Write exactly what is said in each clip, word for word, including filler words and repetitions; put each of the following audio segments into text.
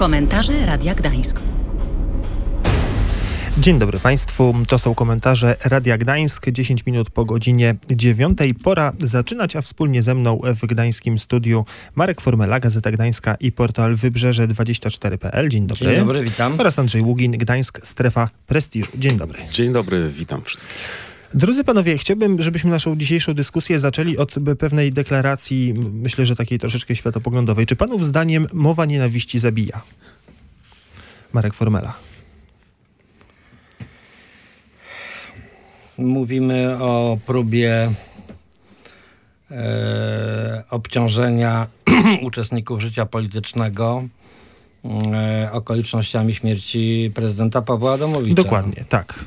Komentarze Radia Gdańsk. Dzień dobry Państwu, to są komentarze Radia Gdańsk, dziesięć minut po godzinie dziewiątej. Pora zaczynać, a wspólnie ze mną w gdańskim studiu Marek Formela, Gazeta Gdańska i portal wybrzeże dwadzieścia cztery kropka p l. Dzień dobry. Dzień dobry, witam. Oraz Andrzej Ługin, Gdańsk, Strefa Prestiżu. Dzień dobry. Dzień dobry, witam wszystkich. Drodzy panowie, chciałbym, żebyśmy naszą dzisiejszą dyskusję zaczęli od pewnej deklaracji, myślę, że takiej troszeczkę światopoglądowej. Czy panów zdaniem mowa nienawiści zabija? Marek Formela. Mówimy o próbie e, obciążenia uczestników życia politycznego e, okolicznościami śmierci prezydenta Pawła Adamowicza. Dokładnie, tak.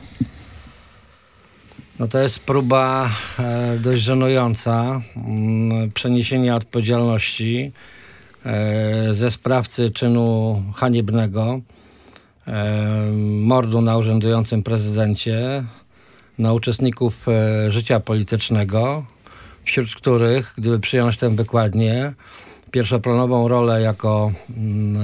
No to jest próba e, dość żenująca m, przeniesienia odpowiedzialności e, ze sprawcy czynu haniebnego, e, mordu na urzędującym prezydencie, na uczestników e, życia politycznego, wśród których, gdyby przyjąć tę wykładnię, pierwszoplanową rolę jako mm,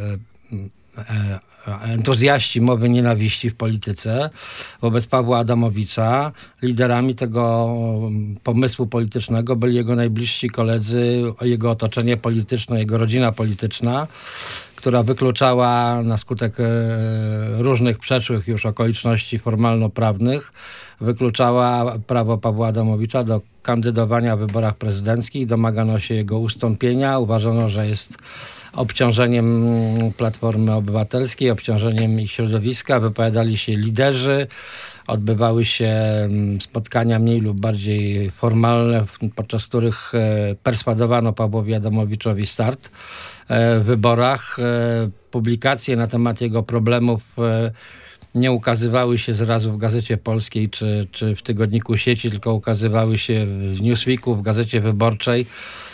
e, e, entuzjaści mowy nienawiści w polityce wobec Pawła Adamowicza, liderami tego pomysłu politycznego byli jego najbliżsi koledzy, jego otoczenie polityczne, jego rodzina polityczna, która wykluczała na skutek e, różnych przeszłych już okoliczności formalno-prawnych, wykluczała prawo Pawła Adamowicza do kandydowania w wyborach prezydenckich, domagano się jego ustąpienia, uważano, że jest obciążeniem Platformy Obywatelskiej, obciążeniem ich środowiska, wypowiadali się liderzy, odbywały się spotkania mniej lub bardziej formalne, podczas których perswadowano Pawłowi Adamowiczowi start w wyborach. Publikacje na temat jego problemów nie ukazywały się zrazu w Gazecie Polskiej czy, czy w Tygodniku Sieci, tylko ukazywały się w Newsweeku, w Gazecie Wyborczej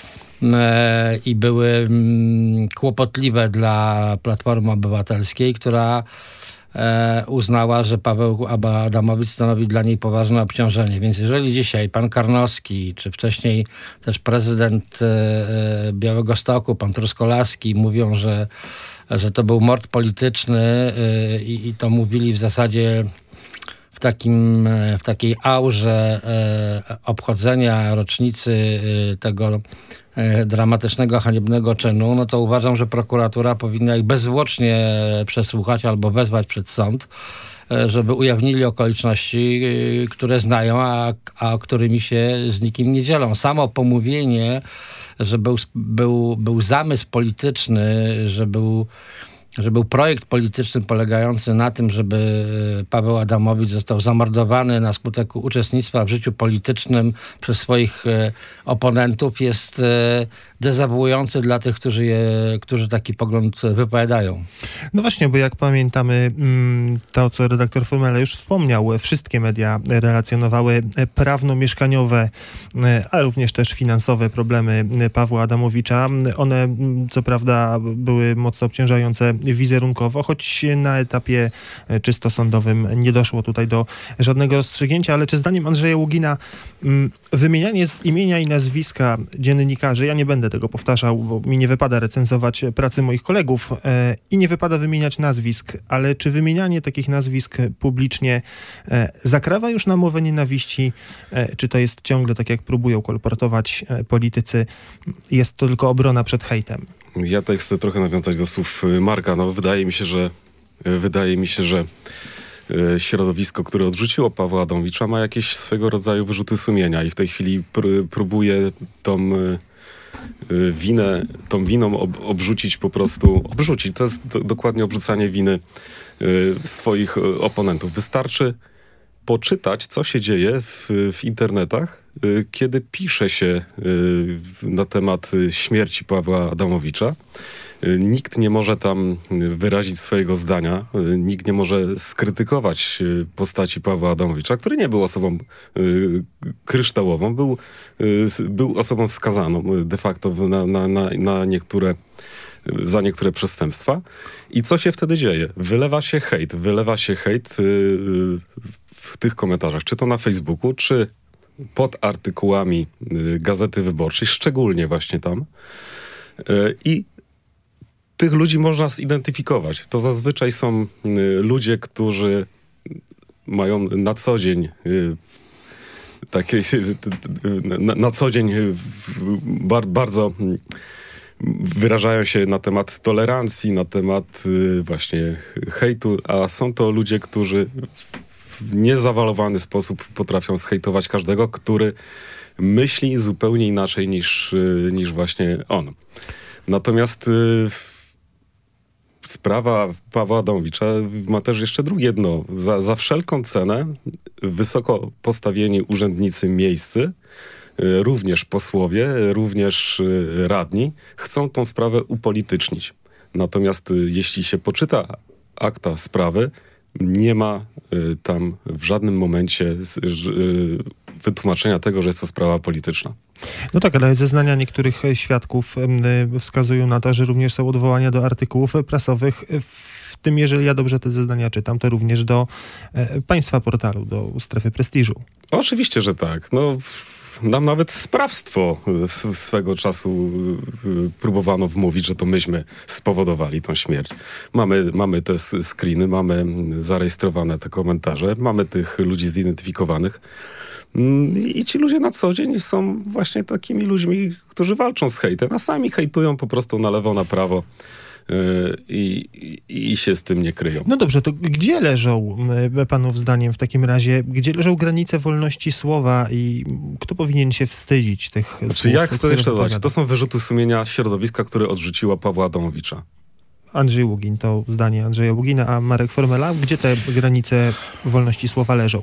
i były kłopotliwe dla Platformy Obywatelskiej, która uznała, że Paweł Adamowicz stanowi dla niej poważne obciążenie. Więc jeżeli dzisiaj pan Karnowski, czy wcześniej też prezydent Białegostoku, pan Truskolaski mówią, że, że to był mord polityczny i, i to mówili w zasadzie w, takim, w takiej aurze obchodzenia rocznicy tego dramatycznego, haniebnego czynu, no to uważam, że prokuratura powinna ich bezzwłocznie przesłuchać albo wezwać przed sąd, żeby ujawnili okoliczności, które znają, a, a którymi się z nikim nie dzielą. Samo pomówienie, że był, był, był zamysł polityczny, że był że był projekt polityczny polegający na tym, żeby Paweł Adamowicz został zamordowany na skutek uczestnictwa w życiu politycznym przez swoich oponentów, jest dezawuujący dla tych, którzy, je, którzy taki pogląd wypowiadają. No właśnie, bo jak pamiętamy, to co redaktor Formela już wspomniał, wszystkie media relacjonowały prawno-mieszkaniowe, a również też finansowe problemy Pawła Adamowicza. One co prawda były mocno obciążające wizerunkowo, choć na etapie czysto sądowym nie doszło tutaj do żadnego rozstrzygnięcia, ale czy zdaniem Andrzeja Ługina wymienianie z imienia i nazwiska dziennikarzy, ja nie będę tego powtarzał, bo mi nie wypada recenzować pracy moich kolegów e, i nie wypada wymieniać nazwisk, ale czy wymienianie takich nazwisk publicznie e, zakrawa już na mowę nienawiści, e, czy to jest ciągle, tak jak próbują kolportować e, politycy, jest to tylko obrona przed hejtem? Ja tutaj chcę trochę nawiązać do słów Marka. No, wydaje mi się, że wydaje mi się, że środowisko, które odrzuciło Pawła Adamowicza, ma jakieś swego rodzaju wyrzuty sumienia i w tej chwili pr- próbuje tą y, winę, tą winą ob- obrzucić po prostu, obrzucić, to jest do, dokładnie obrzucanie winy y, swoich y, oponentów. Wystarczy poczytać, co się dzieje w, w internetach, y, kiedy pisze się y, na temat y, śmierci Pawła Adamowicza. Nikt nie może tam wyrazić swojego zdania, nikt nie może skrytykować postaci Pawła Adamowicza, który nie był osobą y, kryształową, był, y, był osobą skazaną de facto na, na, na, na niektóre, za niektóre przestępstwa. I co się wtedy dzieje? Wylewa się hejt, wylewa się hejt y, w tych komentarzach, czy to na Facebooku, czy pod artykułami y, Gazety Wyborczej, szczególnie właśnie tam. Y, I tych ludzi można zidentyfikować. To zazwyczaj są ludzie, którzy mają na co dzień takie, na, na co dzień bar, bardzo wyrażają się na temat tolerancji, na temat właśnie hejtu, a są to ludzie, którzy w niezawalowany sposób potrafią zhejtować każdego, który myśli zupełnie inaczej niż, niż właśnie on. Natomiast y, sprawa Pawła Adamowicza ma też jeszcze drugie dno. Za, za wszelką cenę wysoko postawieni urzędnicy miejscy, y, również posłowie, również y, radni, chcą tą sprawę upolitycznić. Natomiast y, jeśli się poczyta akta sprawy, nie ma y, tam w żadnym momencie y, wytłumaczenia tego, że jest to sprawa polityczna. No tak, ale zeznania niektórych świadków y, wskazują na to, że również są odwołania do artykułów prasowych, w tym, jeżeli ja dobrze te zeznania czytam, to również do y, państwa portalu, do strefy prestiżu. Oczywiście, że tak. No, nam nawet sprawstwo swego czasu próbowano wmówić, że to myśmy spowodowali tą śmierć. Mamy, mamy te screeny, mamy zarejestrowane te komentarze, mamy tych ludzi zidentyfikowanych. I ci ludzie na co dzień są właśnie takimi ludźmi, którzy walczą z hejtem, a sami hejtują po prostu na lewo, na prawo i, i, i się z tym nie kryją. No dobrze, to gdzie leżą, panów zdaniem w takim razie, gdzie leżą granice wolności słowa i kto powinien się wstydzić tych znaczy, słów? Jak chcę jeszcze dodać, to są wyrzuty sumienia środowiska, które odrzuciło Pawła Adamowicza. Andrzej Ługin, to zdanie Andrzeja Ługina, a Marek Formela, gdzie te granice wolności słowa leżą?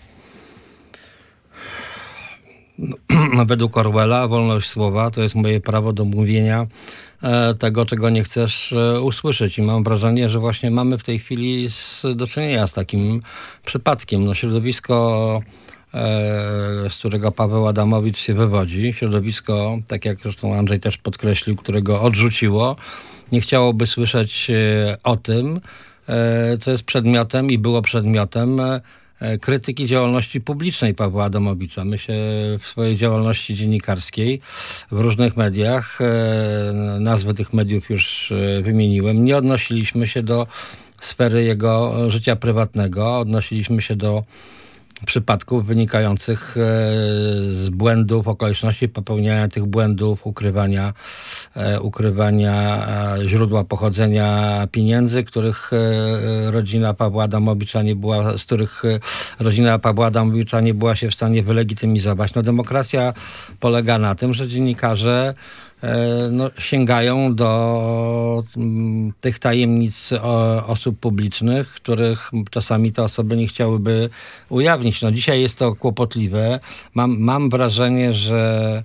No, według Orwella wolność słowa to jest moje prawo do mówienia e, tego, czego nie chcesz e, usłyszeć. I mam wrażenie, że właśnie mamy w tej chwili z, do czynienia z takim przypadkiem. No, środowisko, e, z którego Paweł Adamowicz się wywodzi, środowisko, tak jak zresztą Andrzej też podkreślił, którego odrzuciło, nie chciałoby słyszeć e, o tym, e, co jest przedmiotem i było przedmiotem e, krytyki działalności publicznej Pawła Adamowicza. My się w swojej działalności dziennikarskiej w różnych mediach, e, nazwy tych mediów już e, wymieniłem, nie odnosiliśmy się do sfery jego życia prywatnego, odnosiliśmy się do przypadków wynikających e, z błędów, okoliczności popełniania tych błędów, ukrywania, e, ukrywania e, źródła pochodzenia pieniędzy, których e, rodzina Pawła Adamowicza nie była, z których e, rodzina Pawła Adamowicza nie była się w stanie wylegitymizować. No, demokracja polega na tym, że dziennikarze no, sięgają do m, tych tajemnic o, osób publicznych, których czasami te osoby nie chciałyby ujawnić. No, dzisiaj jest to kłopotliwe. Mam, mam wrażenie, że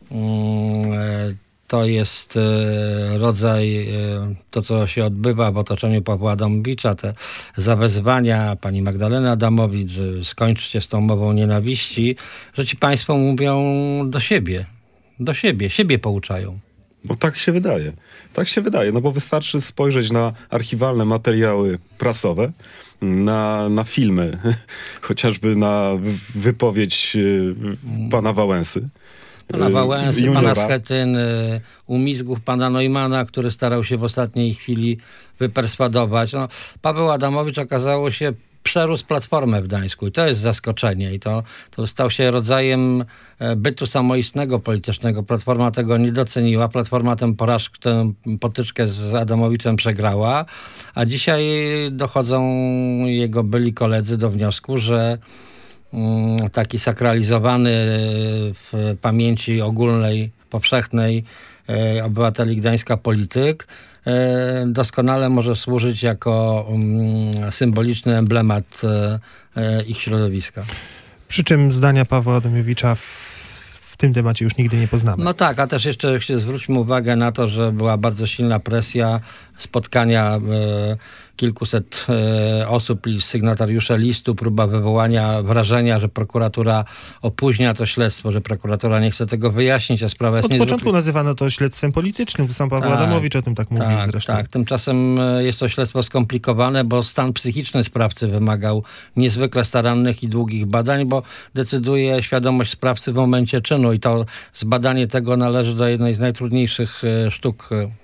mm, to jest e, rodzaj, e, to co się odbywa w otoczeniu Pawła Adamowicza, te zawezwania pani Magdaleny Adamowicz, że skończcie z tą mową nienawiści, że ci państwo mówią do siebie. Do siebie, siebie pouczają. No tak się wydaje. Tak się wydaje, no bo wystarczy spojrzeć na archiwalne materiały prasowe, na, na filmy, chociażby na wypowiedź y, pana Wałęsy. Pana Wałęsy, y, pana Schetyny, umizgów pana Neumana, który starał się w ostatniej chwili wyperswadować. No, Paweł Adamowicz okazało się przerósł Platformę w Gdańsku i to jest zaskoczenie i to, to stał się rodzajem bytu samoistnego politycznego. Platforma tego nie doceniła, Platforma tę porażkę, tę potyczkę z Adamowiczem przegrała, a dzisiaj dochodzą jego byli koledzy do wniosku, że mm, taki sakralizowany w pamięci ogólnej, powszechnej e, obywateli Gdańska polityk doskonale może służyć jako um, symboliczny emblemat e, ich środowiska. Przy czym zdania Pawła Adamowicza w, w tym temacie już nigdy nie poznamy. No tak, a też jeszcze zwróćmy uwagę na to, że była bardzo silna presja spotkania e, kilkuset e, osób, sygnatariusze listu, próba wywołania wrażenia, że prokuratura opóźnia to śledztwo, że prokuratura nie chce tego wyjaśnić, a sprawa jest Od niezwykle... początku nazywano to śledztwem politycznym, to sam Paweł tak, Adamowicz o tym tak mówił tak, zresztą. Tak, tymczasem jest to śledztwo skomplikowane, bo stan psychiczny sprawcy wymagał niezwykle starannych i długich badań, bo decyduje świadomość sprawcy w momencie czynu i to zbadanie tego należy do jednej z najtrudniejszych sztuk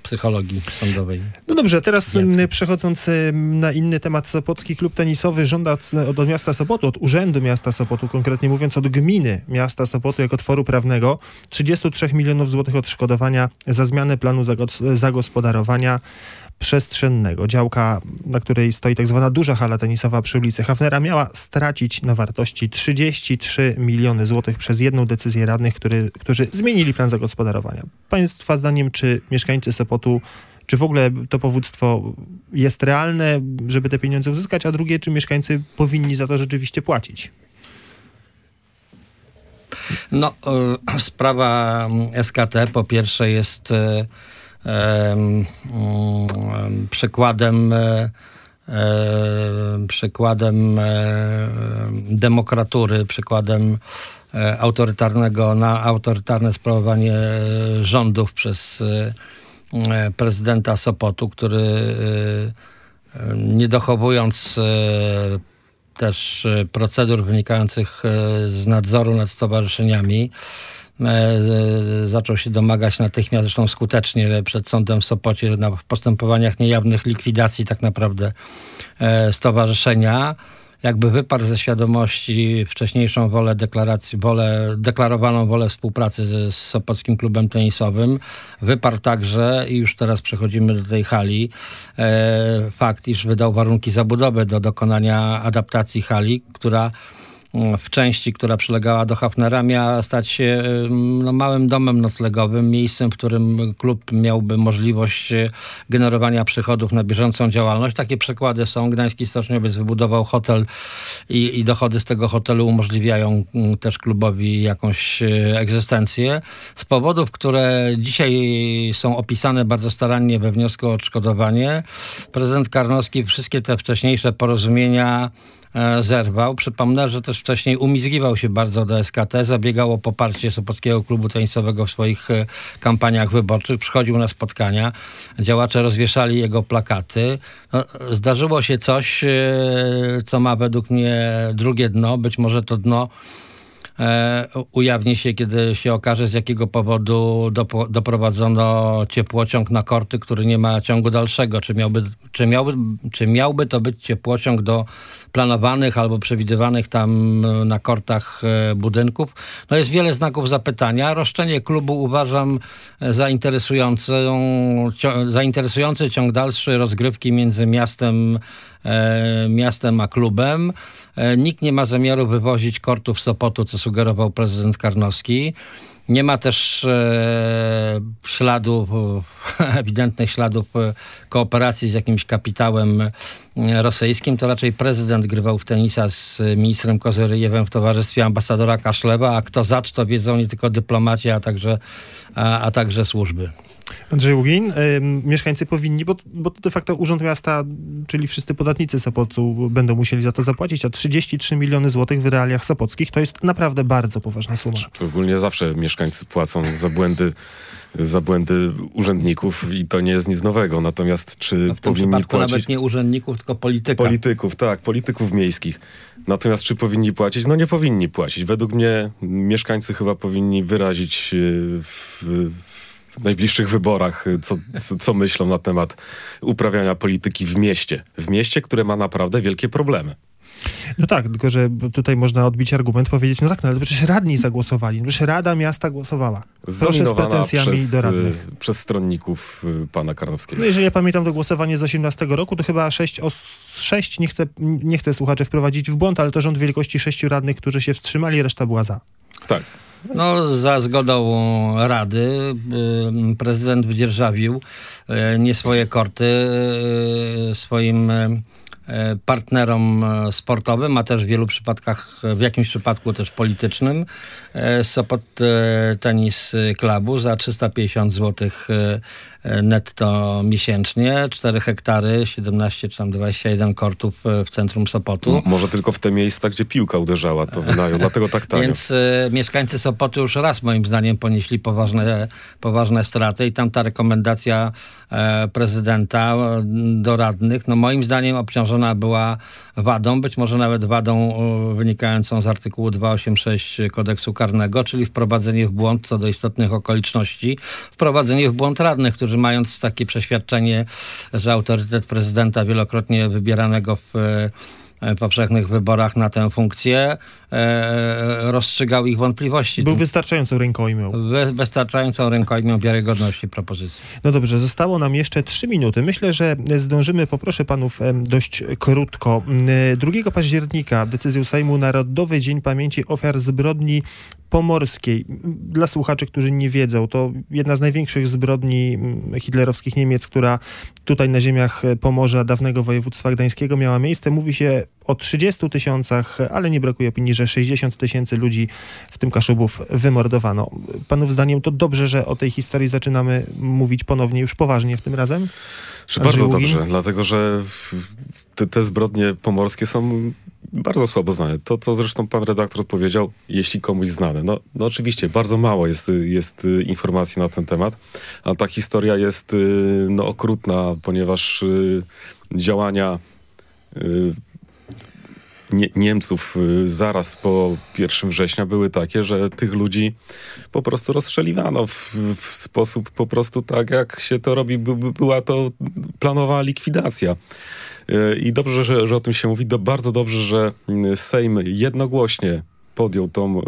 psychologii sądowej. No dobrze, teraz Dzięki. przechodząc na inny temat, Sopocki Klub Tenisowy żąda od, od miasta Sopotu, od Urzędu Miasta Sopotu, konkretnie mówiąc od gminy miasta Sopotu jako tworu prawnego, trzydzieści trzy milionów złotych odszkodowania za zmianę planu zagospodarowania przestrzennego. Działka, na której stoi tak zwana duża hala tenisowa przy ulicy Hafnera, miała stracić na wartości trzydzieści trzy miliony złotych przez jedną decyzję radnych, który, którzy zmienili plan zagospodarowania. Państwa zdaniem, czy mieszkańcy Sopotu, czy w ogóle to powództwo jest realne, żeby te pieniądze uzyskać, a drugie, czy mieszkańcy powinni za to rzeczywiście płacić? No, y, sprawa S K T po pierwsze jest y, przykładem przykładem demokratury, przykładem autorytarnego na autorytarne sprawowanie rządów przez prezydenta Sopotu, który nie dochowując też procedur wynikających z nadzoru nad stowarzyszeniami, zaczął się domagać natychmiast, zresztą skutecznie przed sądem w Sopocie w postępowaniach niejawnych likwidacji tak naprawdę stowarzyszenia. Jakby wyparł ze świadomości wcześniejszą wolę deklaracji, wolę, deklarowaną wolę współpracy z, z Sopockim Klubem Tenisowym. Wyparł także, i już teraz przechodzimy do tej hali, e, fakt, iż wydał warunki zabudowy do dokonania adaptacji hali, która w części, która przylegała do Hafnera, miała stać się no, małym domem noclegowym, miejscem, w którym klub miałby możliwość generowania przychodów na bieżącą działalność. Takie przykłady są. Gdański Stoczniowiec wybudował hotel i, i dochody z tego hotelu umożliwiają też klubowi jakąś egzystencję. Z powodów, które dzisiaj są opisane bardzo starannie we wniosku o odszkodowanie, prezydent Karnowski wszystkie te wcześniejsze porozumienia zerwał. Przypomnę, że też wcześniej umizgiwał się bardzo do S K T, zabiegał o poparcie Sopockiego Klubu Tenisowego w swoich kampaniach wyborczych, przychodził na spotkania, działacze rozwieszali jego plakaty. No, zdarzyło się coś, co ma według mnie drugie dno, być może to dno E, ujawni się, kiedy się okaże, z jakiego powodu dopo, doprowadzono ciepłociąg na korty, który nie ma ciągu dalszego. Czy miałby, czy, miałby, czy miałby to być ciepłociąg do planowanych albo przewidywanych tam na kortach e, budynków? No jest wiele znaków zapytania. Roszczenie klubu uważam za interesującą, cio, za interesujący ciąg dalszy rozgrywki między miastem miastem a klubem. Nikt nie ma zamiaru wywozić kortów z Sopotu, co sugerował prezydent Karnowski. Nie ma też e, śladów, ewidentnych śladów kooperacji z jakimś kapitałem rosyjskim. To raczej prezydent grywał w tenisa z ministrem Kozyryjewem w towarzystwie ambasadora Kaszlewa, a kto zacz, to wiedzą nie tylko dyplomaci, a także, a, a także służby. Andrzej Ługin, y, mieszkańcy powinni, bo, bo to de facto Urząd Miasta, czyli wszyscy podatnicy Sopotu będą musieli za to zapłacić, a trzydzieści trzy miliony złotych w realiach sopockich to jest naprawdę bardzo poważna suma. Ogólnie zawsze mieszkańcy płacą za błędy, za błędy urzędników i to nie jest nic nowego. Natomiast czy no w tym powinni płacić... nawet nie urzędników, tylko polityka. Polityków, tak, polityków miejskich. Natomiast czy powinni płacić? No nie powinni płacić. Według mnie mieszkańcy chyba powinni wyrazić w, w w najbliższych wyborach, co, co, co myślą na temat uprawiania polityki w mieście. W mieście, które ma naprawdę wielkie problemy. No tak, tylko że tutaj można odbić argument, powiedzieć, no tak, no ale przecież radni zagłosowali. Przecież Rada Miasta głosowała. Proszę z pretensjami przez, do radnych. przez stronników pana Karnowskiego. No jeżeli ja pamiętam to głosowanie z osiemnastego roku, to chyba sześć, os, sześć nie, chcę, nie chcę słuchaczy wprowadzić w błąd, ale to rząd wielkości sześciu radnych, którzy się wstrzymali, reszta była za. Tak. No, za zgodą Rady y, prezydent wydzierżawił y, nie swoje korty y, swoim y, partnerom sportowym, a też w wielu przypadkach, w jakimś przypadku też politycznym, y, Sopot y, Tenis Clubu za trzysta pięćdziesiąt złotych y, netto miesięcznie, cztery hektary, siedemnaście czy tam dwadzieścia jeden kortów w centrum Sopotu. Może tylko w te miejsca, gdzie piłka uderzała, to wynają, dlatego tak tanio. Więc y, mieszkańcy Sopotu już raz moim zdaniem ponieśli poważne, poważne straty i tam ta rekomendacja e, prezydenta do radnych, no moim zdaniem obciążona była wadą, być może nawet wadą o, wynikającą z artykułu dwieście osiemdziesiąt sześć kodeksu karnego, czyli wprowadzenie w błąd co do istotnych okoliczności, wprowadzenie w błąd radnych, którzy którzy mając takie przeświadczenie, że autorytet prezydenta wielokrotnie wybieranego w powszechnych wyborach na tę funkcję e, rozstrzygał ich wątpliwości. Był wystarczającą rękojmią. Wy, wystarczającą rękojmią wiarygodności propozycji. No dobrze, zostało nam jeszcze trzy minuty. Myślę, że zdążymy, poproszę panów dość krótko. drugiego października decyzją Sejmu Narodowy Dzień Pamięci Ofiar Zbrodni Pomorskiej. Dla słuchaczy, którzy nie wiedzą, to jedna z największych zbrodni hitlerowskich Niemiec, która tutaj na ziemiach Pomorza, dawnego województwa gdańskiego, miała miejsce. Mówi się o trzydziestu tysiącach, ale nie brakuje opinii, że sześćdziesiąt tysięcy ludzi, w tym Kaszubów, wymordowano. Panów zdaniem to dobrze, że o tej historii zaczynamy mówić ponownie, już poważnie w tym razem? Czy bardzo dobrze, dlatego że te, te zbrodnie pomorskie są bardzo słabo znane. To, co zresztą pan redaktor powiedział, jeśli komuś znane. No, no oczywiście, bardzo mało jest, jest informacji na ten temat, a ta historia jest no, okrutna, ponieważ działania Nie, Niemców zaraz po pierwszego września były takie, że tych ludzi po prostu rozstrzeliwano w, w sposób po prostu tak, jak się to robi. By, by była to planowa likwidacja. I dobrze, że, że o tym się mówi. Do, bardzo dobrze, że Sejm jednogłośnie podjął tą,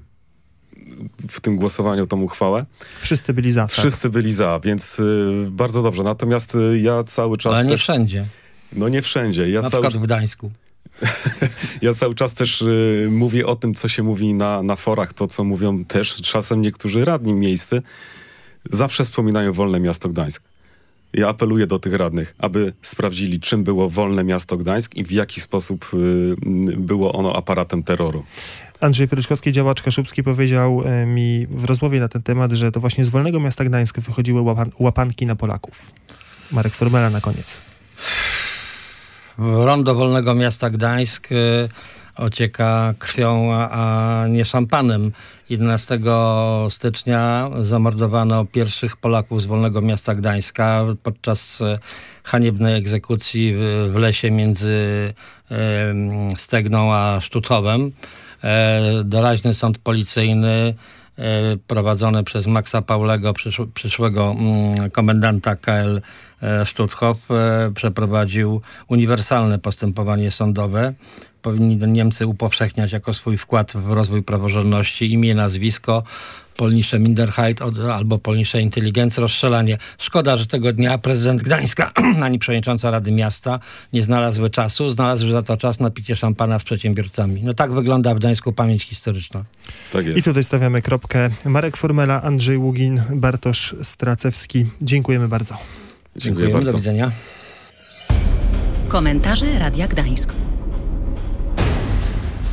w tym głosowaniu tą uchwałę. Wszyscy byli za. Wszyscy tak. byli za, więc bardzo dobrze. Natomiast ja cały czas... Ale nie też, wszędzie. No nie wszędzie. Ja Na cały... przykład w Gdańsku. Ja cały czas też y, mówię o tym, co się mówi na, na forach, to co mówią też czasem niektórzy radni miejscy. Zawsze wspominają Wolne Miasto Gdańsk. Ja apeluję do tych radnych, aby sprawdzili, czym było Wolne Miasto Gdańsk i w jaki sposób y, było ono aparatem terroru. Andrzej Pryczkowski, działacz kaszubski, powiedział mi w rozmowie na ten temat, że to właśnie z Wolnego Miasta Gdańska wychodziły łapan- łapanki na Polaków. Marek Formela na koniec. Rondo Wolnego Miasta Gdańsk y, ocieka krwią, a, a nie szampanem. jedenastego stycznia zamordowano pierwszych Polaków z Wolnego Miasta Gdańska podczas y, haniebnej egzekucji w, w lesie między y, Stegną a Sztuczowem. Y, doraźny sąd policyjny prowadzony przez Maxa Paulego, przysz, przyszłego mm, komendanta K L Stutthof, e, przeprowadził uniwersalne postępowanie sądowe. Powinni Niemcy upowszechniać jako swój wkład w rozwój praworządności imię, nazwisko, polnische Minderheit albo polnische Intelligenz, rozstrzelanie. Szkoda, że tego dnia prezydent Gdańska ani przewodnicząca Rady Miasta nie znalazły czasu. Znalazły za to czas na picie szampana z przedsiębiorcami. No tak wygląda w Gdańsku pamięć historyczna. Tak jest. I tutaj stawiamy kropkę. Marek Formela, Andrzej Ługin, Bartosz Stracewski. Dziękujemy bardzo. Dziękuję bardzo. Do widzenia. Komentarze Radia Gdańsk.